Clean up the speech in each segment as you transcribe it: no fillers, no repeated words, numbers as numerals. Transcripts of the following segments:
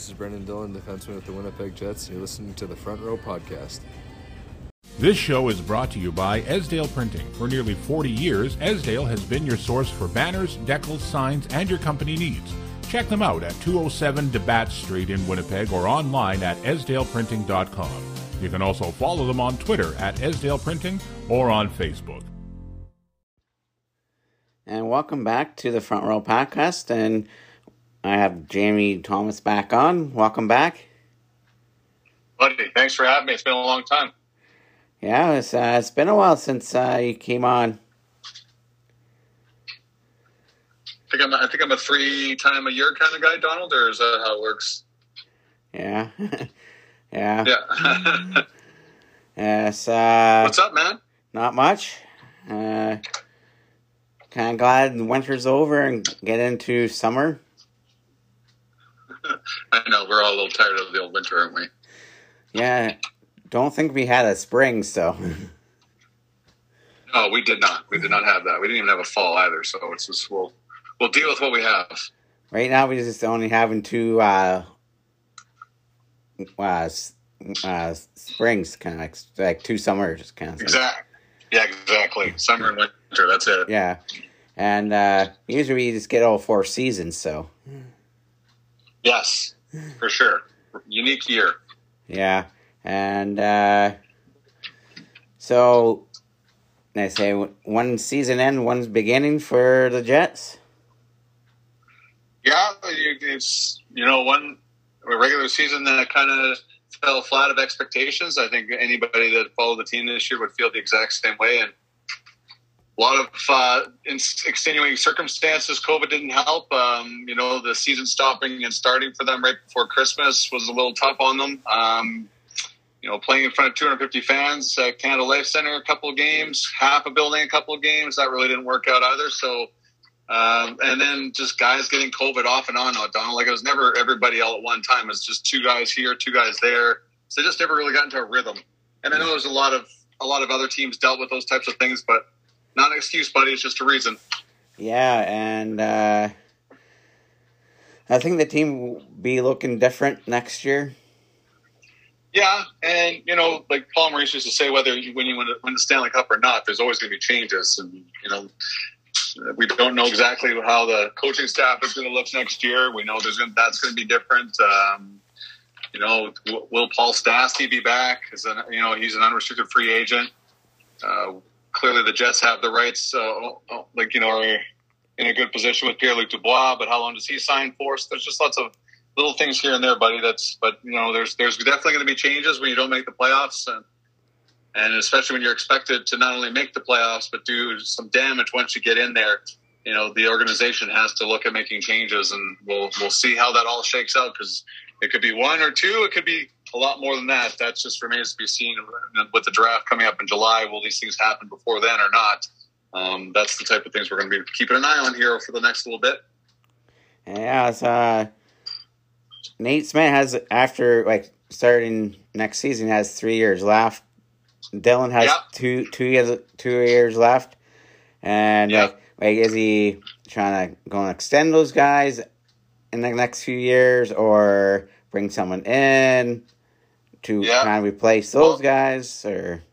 this is Brendan Dillon, defenseman with the Winnipeg Jets, and you're listening to the Front Row Podcast. This show is brought to you by Esdale Printing. For nearly 40 years, Esdale has been your source for banners, decals, signs, and your company needs. Check them out at 207 DeBatt Street in Winnipeg or online at esdaleprinting.com. You can also follow them on Twitter at Esdale Printing or on Facebook. And welcome back to the Front Row Podcast, and I have Jamie Thomas back on. Welcome back. Buddy, thanks for having me. It's been a long time. Yeah, it's been a while since you came on. I think I'm a 3-time-a-year kind of guy, Donald, or is that how it works? Yeah. Yeah. Yeah. Yes. What's up, man? Not much. Kind of glad winter's over and get into summer. I know, we're all a little tired of the old winter, aren't we? Yeah. Don't think we had a spring, so. No, we did not. We did not have that. We didn't even have a fall either, so it's just, we'll deal with what we have. Right now, we're just only having two springs, kind of like two summers, kind of. Exactly. Yeah, exactly. Summer and winter, that's it. Yeah. And usually we just get all 4 seasons, so. Yes, for sure. Unique year. Yeah. And so, I say one season end, one's beginning for the Jets. Yeah, it's, one regular season that kind of fell flat of expectations. I think anybody that followed the team this year would feel the exact same way. And a lot of extenuating circumstances. COVID didn't help. The season stopping and starting for them right before Christmas was a little tough on them. Playing in front of 250 fans at Canada Life Center a couple of games, half a building a couple of games, that really didn't work out either. So, and then just guys getting COVID off and on, Donald. Like, it was never everybody all at one time. It's just 2 guys here, 2 guys there. So they just never really got into a rhythm. And I know there's a lot of other teams dealt with those types of things, but not an excuse, buddy. It's just a reason. Yeah, and I think the team will be looking different next year. Yeah, and, like Paul Maurice used to say, whether when you win the Stanley Cup or not, there's always going to be changes. And, we don't know exactly how the coaching staff is going to look next year. We know that's going to be different. Will Paul Stastny be back? He's an unrestricted free agent. Clearly the Jets have the rights, are in a good position with Pierre-Luc Dubois, but how long does he sign for? So there's just lots of little things here and there, buddy. There's definitely going to be changes when you don't make the playoffs, and especially when you're expected to not only make the playoffs but do some damage once you get in there. The organization has to look at making changes, and we'll see how that all shakes out, because it could be 1 or 2, it could be a lot more than that. That just remains to be seen with the draft coming up in July. Will these things happen before then or not? That's the type of things we're going to be keeping an eye on here for the next little bit. Yeah, Nate Smith has, after starting next season, has 3 years left. Dylan has two years left, and is he trying to go and extend those guys in the next few years, or bring someone in to kind of replace those guys? Or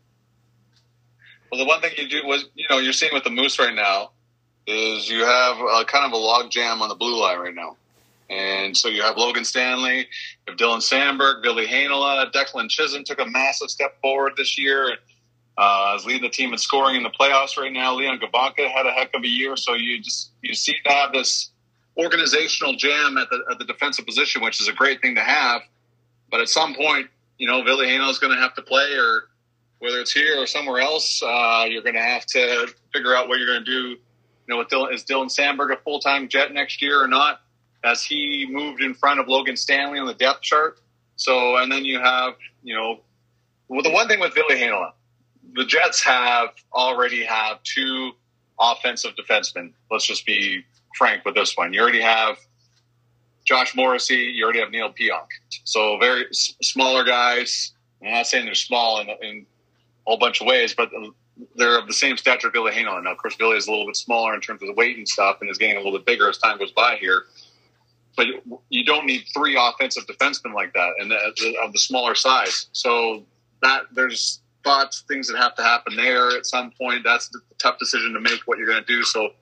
the one thing you do was, you're seeing with the Moose right now is you have kind of a log jam on the blue line right now. And so you have Logan Stanley, you have Dylan Sandberg, Billy Heinola, Declan Chisholm took a massive step forward this year. Is leading the team in scoring in the playoffs right now. Leon Gabanka had a heck of a year. So you seem to have this organizational jam at the defensive position, which is a great thing to have. But at some point, Billy Heinola is going to have to play, or whether it's here or somewhere else, you're going to have to figure out what you're going to do. Is Dylan Sandberg a full-time Jet next year or not? As he moved in front of Logan Stanley on the depth chart. So, and then you have, the one thing with Billy Heinola, the Jets already have 2 offensive defensemen. Let's just be frank with this one. You already have Josh Morrissey. You already have Neil Pionk. So very smaller guys. I'm not saying they're small in a whole bunch of ways, but they're of the same stature of Billy Heinola. Now, of course, Billy is a little bit smaller in terms of the weight and stuff, and is getting a little bit bigger as time goes by here. but you don't need 3 offensive defensemen like that, and of the smaller size. So that there's things that have to happen there at some point. That's the tough decision to make what you're going to do. So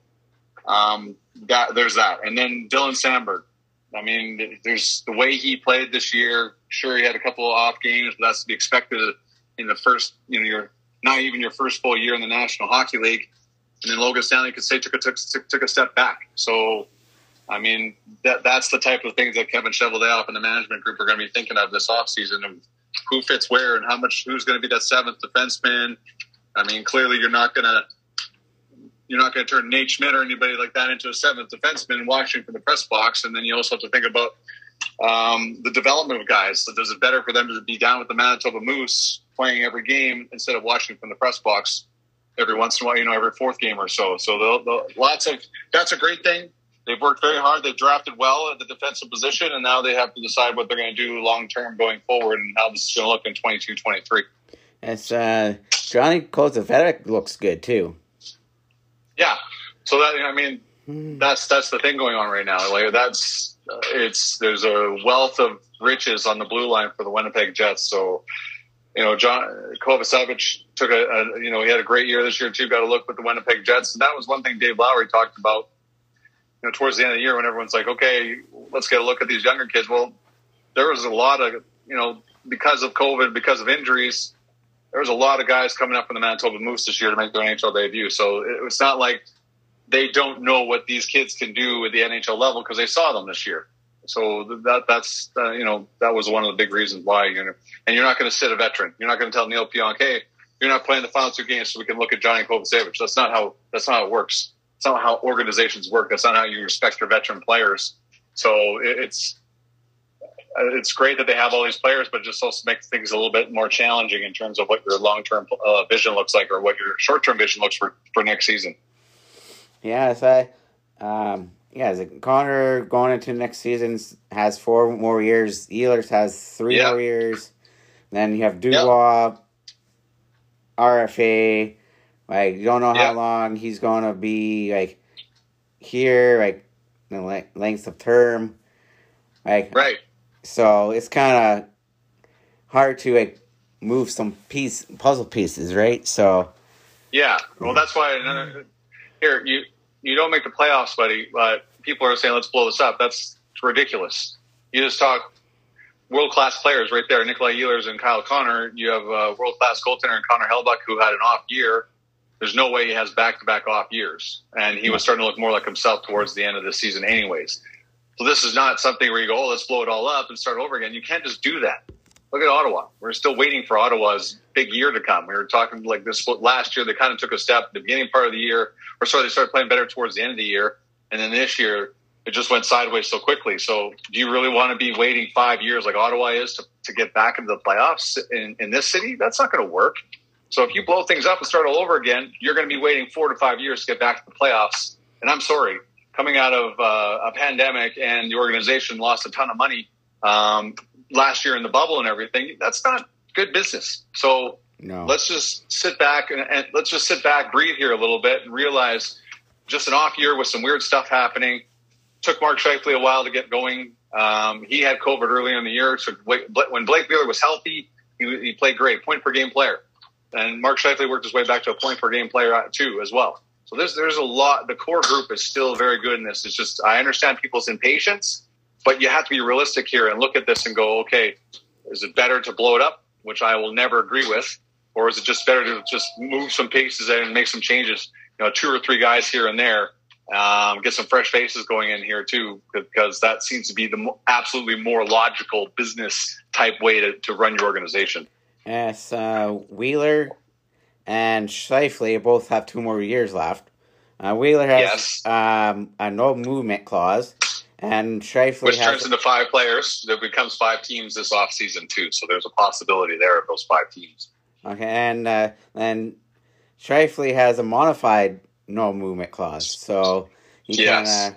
there's that, and then Dylan Sandberg. I mean, there's the way he played this year. Sure, he had a couple of off games, but that's to be expected in the first, you're not even your first full year in the National Hockey League. And then Logan Stanley could say took a step back. So, I mean, that's the type of things that Kevin Cheveldayoff and the management group are going to be thinking of this offseason, and who fits where and who's going to be that 7th defenseman. I mean, clearly you're not going to turn Nate Schmidt or anybody like that into a 7th defenseman watching from the press box. And then you also have to think about the development of guys. So is it better for them to be down with the Manitoba Moose playing every game instead of watching from the press box every once in a while, every 4th game or so? So that's a great thing. They've worked very hard. They've drafted well at the defensive position, and now they have to decide what they're going to do long-term going forward and how this is going to look in 22-23. It's Johnny Kozavetic looks good, too. Yeah. So, that's the thing going on right now. Like, there's a wealth of riches on the blue line for the Winnipeg Jets. So, John Kovacevic took he had a great year this year, too. Got to look with the Winnipeg Jets. And that was one thing Dave Lowry talked about, towards the end of the year when everyone's like, okay, let's get a look at these younger kids. Well, there was a lot of, because of COVID, because of injuries, there was a lot of guys coming up in the Manitoba Moose this year to make their NHL debut. So it's not like they don't know what these kids can do at the NHL level because they saw them this year. So that's that was one of the big reasons why. And you're not going to sit a veteran. You're not going to tell Neil Pionk, hey, you're not playing the final 2 games so we can look at Johnny Kovacevic. That's not how it works. It's not how organizations work. That's not how you respect your veteran players. So it's great that they have all these players, but it just also makes things a little bit more challenging in terms of what your long-term vision looks like or what your short-term vision looks for next season. Yeah, so Connor going into next season has 4 more years. Ehlers has 3 more years. Then you have Dubois, RFA. Like, you don't know how long he's going to be, here, the length of term. Right. So, it's kind of hard to, move some puzzle pieces, right? So. Yeah. Well, that's why, you don't make the playoffs, buddy, but people are saying, let's blow this up. That's ridiculous. You just talk world-class players right there, Nikolai Ehlers and Kyle Connor. You have a world-class goaltender in Connor Hellebuyck who had an off year. There's no way he has back-to-back off years. And he was starting to look more like himself towards the end of the season anyways. So this is not something where you go, let's blow it all up and start over again. You can't just do that. Look at Ottawa. We're still waiting for Ottawa's big year to come. We were talking like this last year. They kind of took a step at the beginning part of the year. They started playing better towards the end of the year. And then this year, it just went sideways so quickly. So do you really want to be waiting 5 years like Ottawa is to get back into the playoffs in this city? That's not going to work. So if you blow things up and start all over again, you're going to be waiting 4 to 5 years to get back to the playoffs. And I'm sorry, coming out of a pandemic and the organization lost a ton of money last year in the bubble and everything, that's not good business. So let's just sit back and let's just sit back, breathe here a little bit and realize just an off year with some weird stuff happening. Took Mark Scheifele a while to get going. He had COVID earlier in the year. So when Blake Wheeler was healthy, he played great, point per game player. And Mark Scheifele worked his way back to a point per game player too as well. So there's a lot. The core group is still very good in this. It's just I understand people's impatience, but you have to be realistic here and look at this and go, okay, is it better to blow it up, which I will never agree with, or is it just better to just move some pieces and make some changes? 2 or 3 guys here and there, get some fresh faces going in here too, because that seems to be the absolutely more logical business type way to run your organization. Yes, Wheeler and Scheifele both have 2 more years left. Wheeler has a no movement clause, and Scheifele which turns into 5 players. There becomes 5 teams this offseason too, so there's a possibility there of those 5 teams. Okay, and Scheifele has a modified no movement clause, so he kind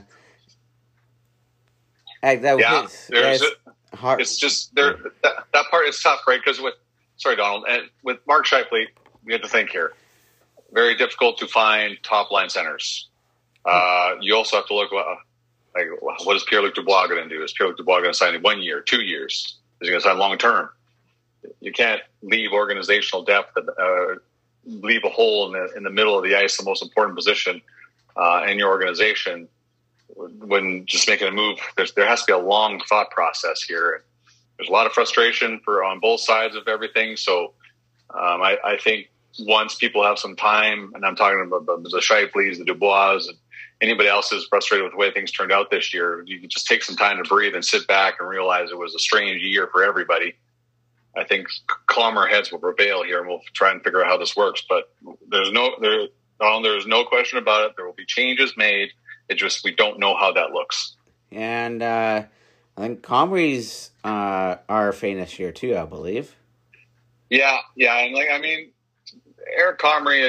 of. It's just there. That part is tough, right? Because Donald, and with Mark Scheifele, we have to think here. Very difficult to find top line centers. You also have to look. Like, what is Pierre-Luc Dubois going to do? Is Pierre-Luc Dubois going to sign in 1 year, 2 years? Is he going to sign long term? You can't leave organizational depth, leave a hole in the middle of the ice, the most important position in your organization, when just making a move. There has to be a long thought process here. There's a lot of frustration on both sides of everything. So I think once people have some time, and I'm talking about the Scheifele's, the Dubois, and anybody else who's frustrated with the way things turned out this year, you can just take some time to breathe and sit back and realize it was a strange year for everybody. I think calmer heads will prevail here, and we'll try and figure out how this works. But there's no question about it. There will be changes made. It just, we don't know how that looks. And I think Comrie's RFA this year too, I believe. Yeah, and Eric Comrie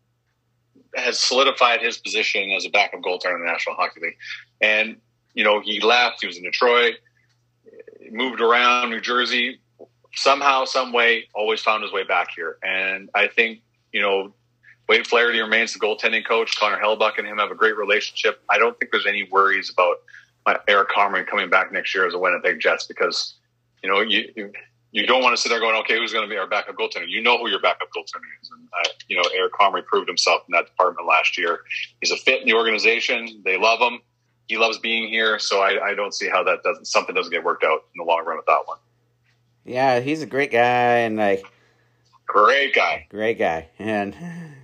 has solidified his position as a backup goaltender in the National Hockey League, and he left. He was in Detroit, moved around New Jersey. Somehow, some way, always found his way back here. And I think, Wade Flaherty remains the goaltending coach. Connor Hellebuyck and him have a great relationship. I don't think there's any worries about Eric Comrie coming back next year as a Winnipeg Jets, because, you don't want to sit there going, okay, who's going to be our backup goaltender? You know who your backup goaltender is. And, Eric Comrie proved himself in that department last year. He's a fit in the organization. They love him. He loves being here. So I don't see how something doesn't get worked out in the long run with that one. Yeah, he's a great guy, and great guy, and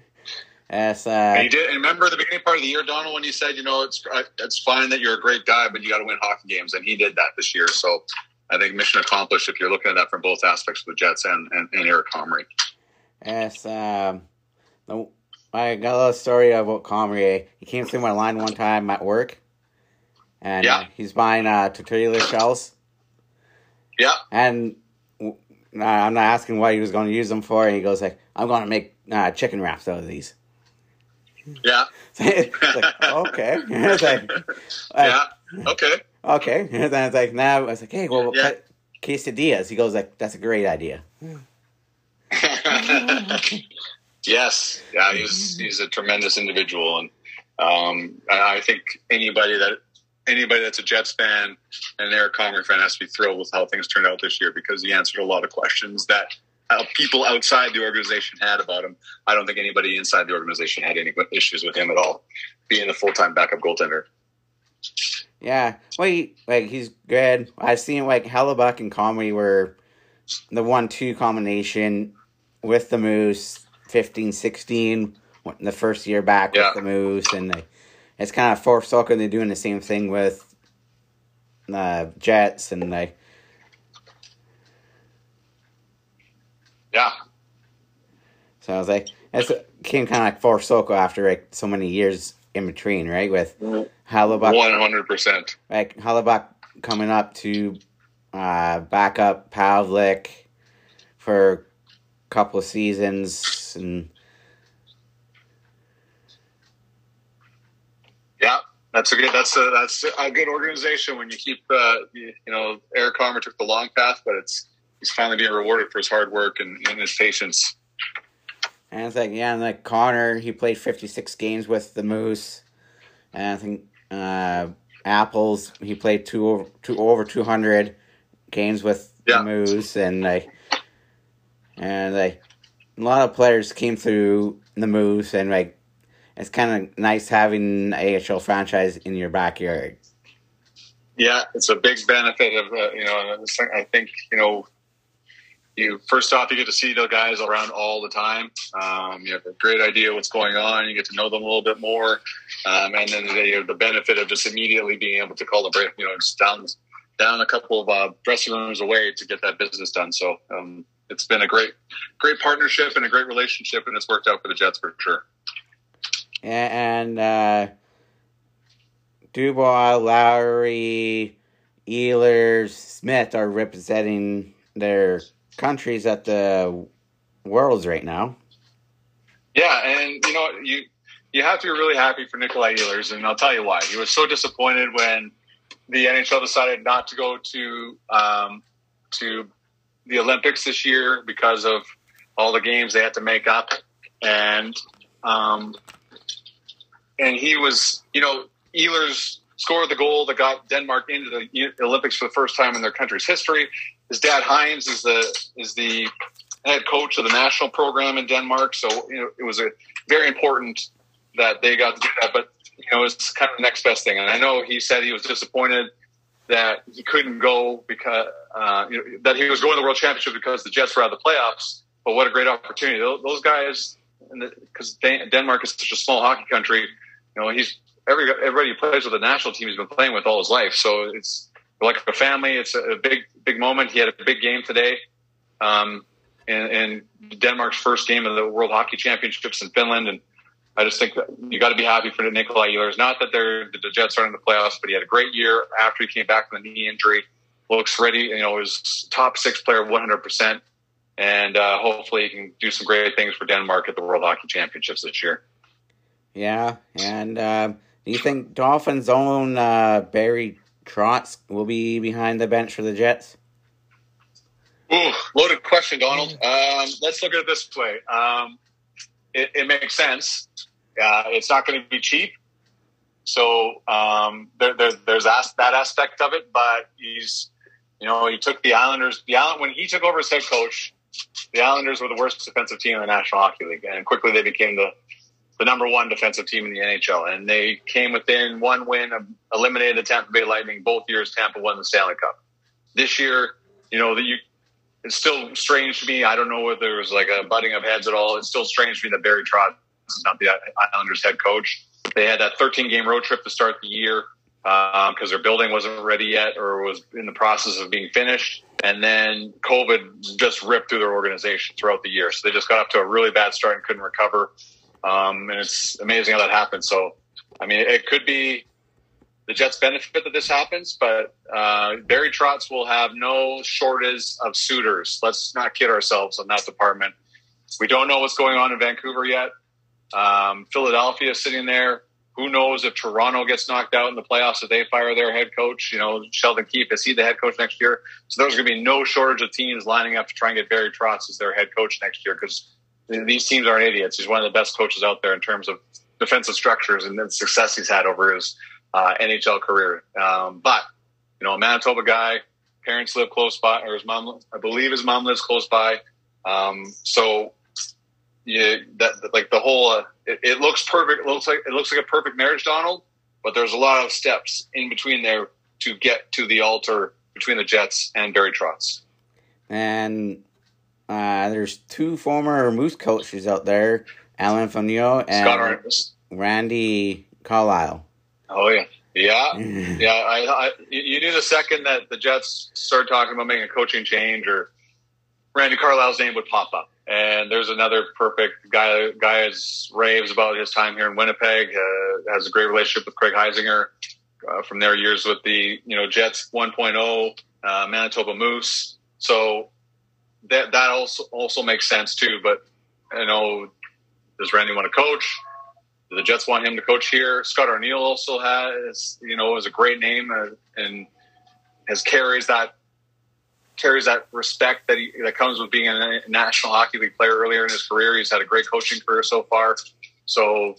as and he did. And remember the beginning part of the year, Donald, when he said, it's fine that you're a great guy, but you got to win hockey games, and he did that this year. So I think mission accomplished if you're looking at that from both aspects of the Jets and Eric Comrie. Yes, I got a little story about Comrie. He came through my line one time at work, and he's buying tortilla shells. Yeah, and I'm not asking what he was going to use them for. And he goes I'm going to make chicken wraps out of these. Yeah. It's okay. It's okay. Okay. And then it's now I was hey, well, we'll cut quesadillas. He goes that's a great idea. Yes. Yeah, he's a tremendous individual. And I think anybody that's a Jets fan and an Eric Comrie fan has to be thrilled with how things turned out this year, because he answered a lot of questions that people outside the organization had about him. I don't think anybody inside the organization had any issues with him at all, being a full-time backup goaltender. Yeah, well, he's good. I've seen Hellebuyck and Comrie were the 1-2 combination with the Moose, 15-16, the first year back with the Moose, and it's kind of forsoken. They're doing the same thing with Jets, and so I was it came kind of forsoken after so many years in between, right? With Hellebuyck, 100%. Hellebuyck coming up to back up Pavlik for a couple of seasons, and that's a good organization when you keep Eric Comrie took the long path, but he's finally being rewarded for his hard work and his patience. And it's Connor, he played 56 games with the Moose, and I think Apples, he played over 200 games with the Moose, and a lot of players came through the Moose, and it's kind of nice having an AHL franchise in your backyard. Yeah, it's a big benefit of I think you first off, you get to see the guys around all the time. You have a great idea what's going on. You get to know them a little bit more, and then you have the benefit of just immediately being able to call the break. Just down a couple of dressing rooms away to get that business done. So it's been a great partnership and a great relationship, and it's worked out for the Jets for sure. And Dubois, Lowry, Ehlers, Smith are representing their countries at the Worlds right now. Yeah, and you have to be really happy for Nikolai Ehlers, and I'll tell you why. He was so disappointed when the NHL decided not to go to the Olympics this year because of all the games they had to make up, and he was, Ehlers scored the goal that got Denmark into the Olympics for the first time in their country's history. His dad, Heinz, is the head coach of the national program in Denmark. So, it was a very important that they got to do that. But, it's kind of the next best thing. And I know he said he was disappointed that he couldn't go because that he was going to the World Championship because the Jets were out of the playoffs. But what a great opportunity! Those guys, because Denmark is such a small hockey country, everybody who plays with the national team he's been playing with all his life. So it's like a family. It's a big moment. He had a big game today, in Denmark's first game of the World Hockey Championships in Finland, and I just think that you got to be happy for Nikolai Ehlers. Not that the Jets aren't in the playoffs, but he had a great year after he came back from the knee injury. Looks ready. Was top 6 player, 100%. And hopefully he can do some great things for Denmark at the World Hockey Championships this year. Yeah, and do you think Dolphins' own Barry Trotz will be behind the bench for the Jets? Ooh, loaded question, Donald. Let's look at it this way. It makes sense. It's not going to be cheap. So there's that aspect of it, but he took the Islanders. When he took over as head coach, the Islanders were the worst defensive team in the National Hockey League, and quickly they became the number 1 defensive team in the NHL. And they came within one win of eliminating the Tampa Bay Lightning. Both years, Tampa won the Stanley Cup. This year, it's still strange to me. I don't know whether there was like a butting of heads at all. It's still strange to me that Barry Trotz is not the Islanders head coach. They had that 13-game road trip to start the year because their building wasn't ready yet or was in the process of being finished. And then COVID just ripped through their organization throughout the year. So they just got up to a really bad start and couldn't recover. And it's amazing how that happened. So, it could be the Jets benefit that this happens, but Barry Trotz will have no shortage of suitors. Let's not kid ourselves on that department. We don't know what's going on in Vancouver yet. Philadelphia is sitting there. Who knows if Toronto gets knocked out in the playoffs if they fire their head coach? Sheldon Keefe, is he the head coach next year? So there's going to be no shortage of teams lining up to try and get Barry Trotz as their head coach next year because these teams aren't idiots. He's one of the best coaches out there in terms of defensive structures and the success he's had over his NHL career. But, a Manitoba guy, parents live close by, or I believe his mom lives close by. It looks perfect. It looks like a perfect marriage, Donald, but there's a lot of steps in between there to get to the altar between the Jets and Barry Trotz. And there's 2 former Moose coaches out there, Alain Vigneault and Randy Carlyle. Oh, yeah. Yeah. Yeah. You knew the second that the Jets started talking about making a coaching change or Randy Carlyle's name would pop up. And there's another perfect guy. Guy is raves about his time here in Winnipeg, has a great relationship with Craig Heisinger from their years with the Jets 1.0, Manitoba Moose. So that also makes sense too. But does Randy want to coach? Do the Jets want him to coach here? Scott Arniel also is a great name and carries that respect that comes with being a National Hockey League player earlier in his career. He's had a great coaching career so far. So,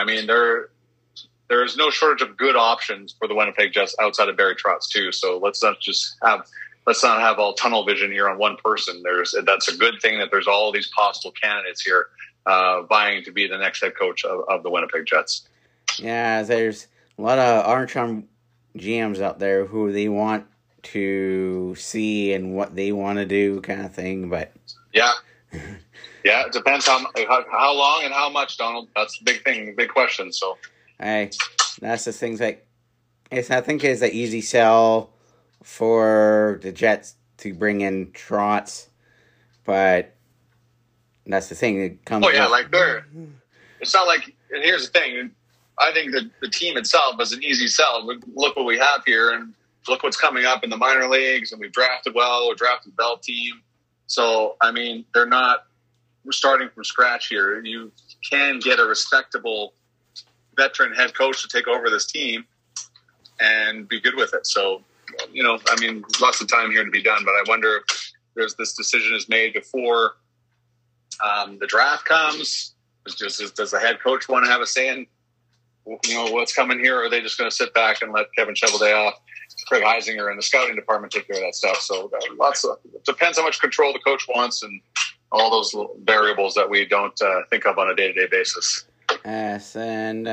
there's no shortage of good options for the Winnipeg Jets outside of Barry Trotz too. So let's not have all tunnel vision here on one person. That's a good thing that there's all these possible candidates here vying to be the next head coach of the Winnipeg Jets. Yeah, there's a lot of Armstrong GMs out there who they want to see and what they want to do kind of thing, but yeah, it depends how long and how much, Donald. That's the big thing, the big question. So that's the things I think it's an easy sell for the Jets to bring in Trotz, but that's the thing. It comes. Oh yeah, it's not like. And here's the thing. I think that the team itself is an easy sell. Look what we have here, and look what's coming up in the minor leagues, and we've drafted well. We're drafting the Bell team. So, we're starting from scratch here. You can get a respectable veteran head coach to take over this team and be good with it. So, lots of time here to be done, but I wonder if this decision is made before the draft comes. Does the head coach want to have a say in what's coming here, or are they just going to sit back and let Kevin Shovelday off, Craig Heisinger and the scouting department take care of that stuff? So it depends how much control the coach wants and all those variables that we don't think of on a day-to-day basis. Yes, and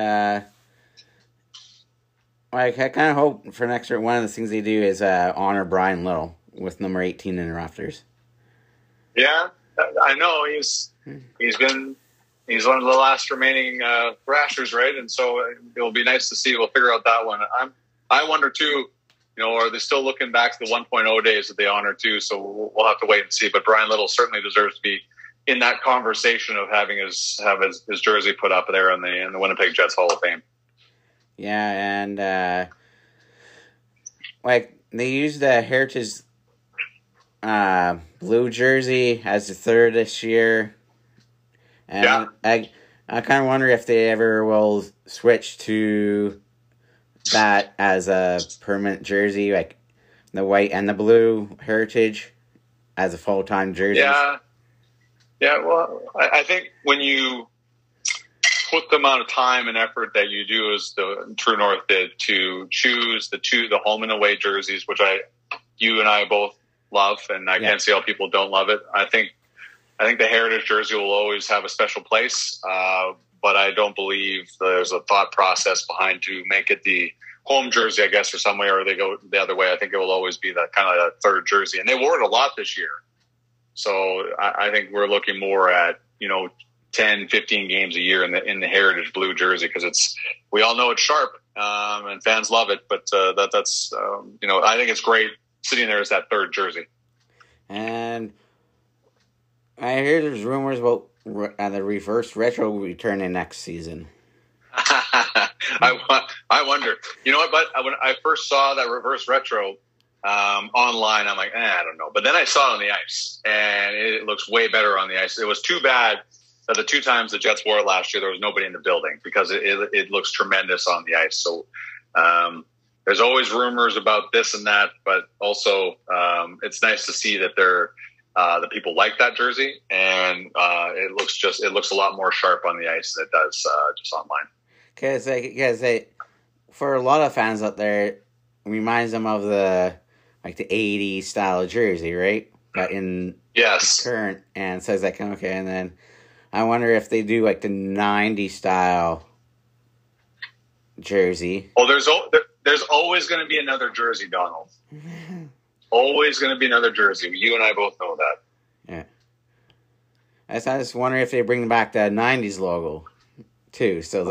I kind of hope for next year one of the things they do is honor Brian Little with number 18 in the rafters. Yeah, I know he's one of the last remaining Thrashers, right? And so it'll be nice to see. We'll figure out that one. I wonder too. Are they still looking back to the 1.0 days that they honor too? So we'll have to wait and see. But Brian Little certainly deserves to be in that conversation of having his jersey put up there in the Winnipeg Jets Hall of Fame. Yeah, and they used the Heritage blue jersey as the third this year. And yeah. I kind of wonder if they ever will switch to that as a permanent jersey, like the white and the blue Heritage as a full-time jersey. Yeah. Well, I think when you put the amount of time and effort that you do as the True North did to choose the home and away jerseys, which you and I both love, and I can't see how people don't love it. I think the Heritage jersey will always have a special place, but I don't believe there's a thought process behind to make it the home jersey, I guess, or some way, or they go the other way. I think it will always be that kind of that third jersey, and they wore it a lot this year. So I think we're looking more at 10, 15 games a year in the Heritage blue jersey, because we all know it's sharp and fans love it. But that's I think it's great sitting there as that third jersey. And I hear there's rumors about the reverse retro returning next season. I wonder. You know what? But when I first saw that reverse retro online, I'm like, I don't know. But then I saw it on the ice, and it looks way better on the ice. It was too bad that the two times the Jets wore it last year, there was nobody in the building, because it looks tremendous on the ice. So there's always rumors about this and that, but also it's nice to see that the people like that jersey, and it looks a lot more sharp on the ice than it does just online. Because for a lot of fans out there, it reminds them of the 80s style of jersey, right? But in current, and so it's okay, and then I wonder if they do the 90s style jersey. Oh, there's always going to be another jersey, Donald. Always going to be another jersey. You and I both know that. Yeah. I just wonder if they bring back that 90s logo too. So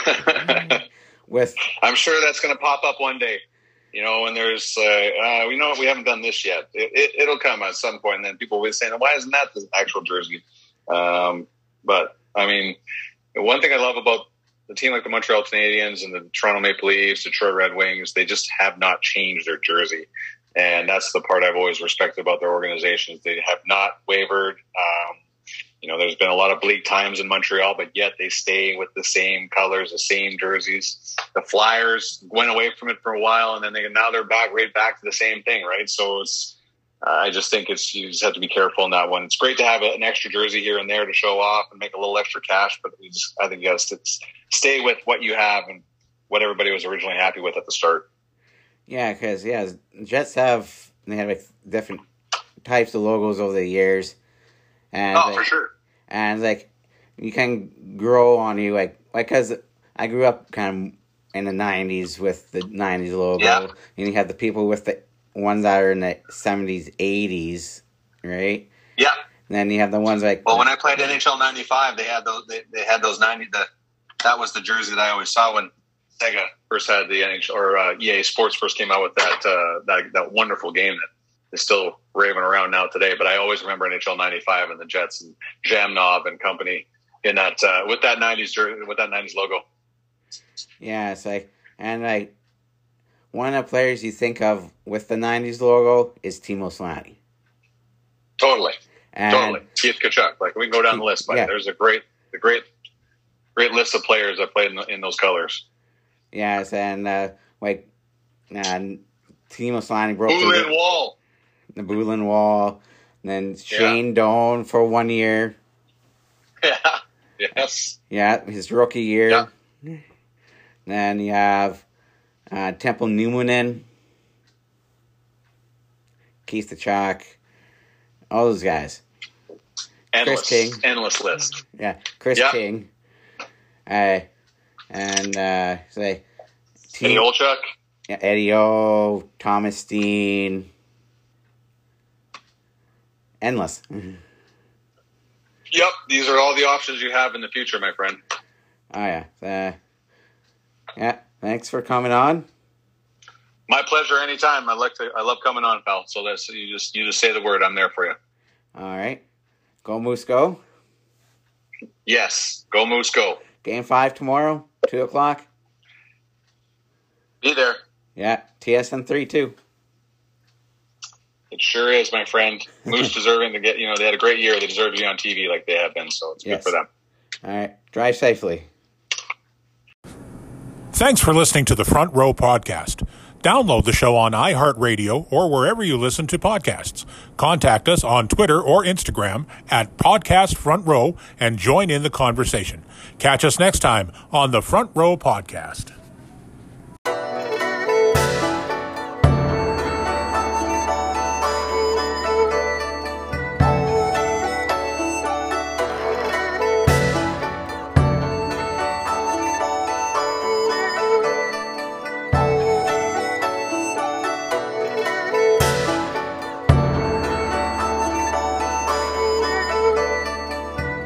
I'm sure that's going to pop up one day. When there's, we haven't done this yet. It'll come at some point, and then people will be saying, why isn't that the actual jersey? But, I mean, one thing I love about the team like the Montreal Canadiens and the Toronto Maple Leafs, Detroit Red Wings, they just have not changed their jersey. And that's the part I've always respected about their organizations. They have not wavered. There's been a lot of bleak times in Montreal, but yet they stay with the same colors, the same jerseys. The Flyers went away from it for a while, and then now they're right back to the same thing, right? So I just think you just have to be careful in that one. It's great to have an extra jersey here and there to show off and make a little extra cash, but I think you got to stay with what you have and what everybody was originally happy with at the start. Yeah, because Jets have different types of logos over the years, and for sure. And you can grow on you because I grew up kind of in the 90s with the 90s logo, and you have the people with the ones that are in the 70s, 80s, right? Yeah. And then you have the ones Well, when I played NHL 95, they had those. They had those 90. That was the jersey that I always saw when Sega first had the NHL or EA Sports first came out with that wonderful game that is still raving around now today. But I always remember NHL 95 and the Jets and Jamnob and company in that with that 90s jersey, with that 90s logo. Yeah, it's one of the players you think of with the 90s logo is Timo Slaney. Totally. Keith Tkachuk. We can go down the list, but there's a great list of players that played in those colors. Yes, and Timo Slaney broke the Bulin Wall, and then Shane Doan for 1 year. Yeah. Yes. Yeah, his rookie year. Yeah. Then you have Temple Newmanen, Keith the Chalk, all those guys. Endless, Chris King. Endless list. Yeah, Chris King. And say Eddie Olczyk. Yeah, Eddie O, Thomas Dean. Endless. Yep, these are all the options you have in the future, my friend. Oh yeah. Yeah, thanks for coming on. My pleasure anytime. I love coming on, pal. So you just say the word, I'm there for you. All right. Go Moose go. Yes. Go Moose go. Game 5 tomorrow, 2:00. Be there. Yeah, TSN 3 too. It sure is, my friend. Moose deserving to get, they had a great year. They deserve to be on TV like they have been, so it's good for them. All right. Drive safely. Thanks for listening to the Front Row Podcast. Download the show on iHeartRadio or wherever you listen to podcasts. Contact us on Twitter or Instagram at Podcast Front Row and join in the conversation. Catch us next time on the Front Row Podcast.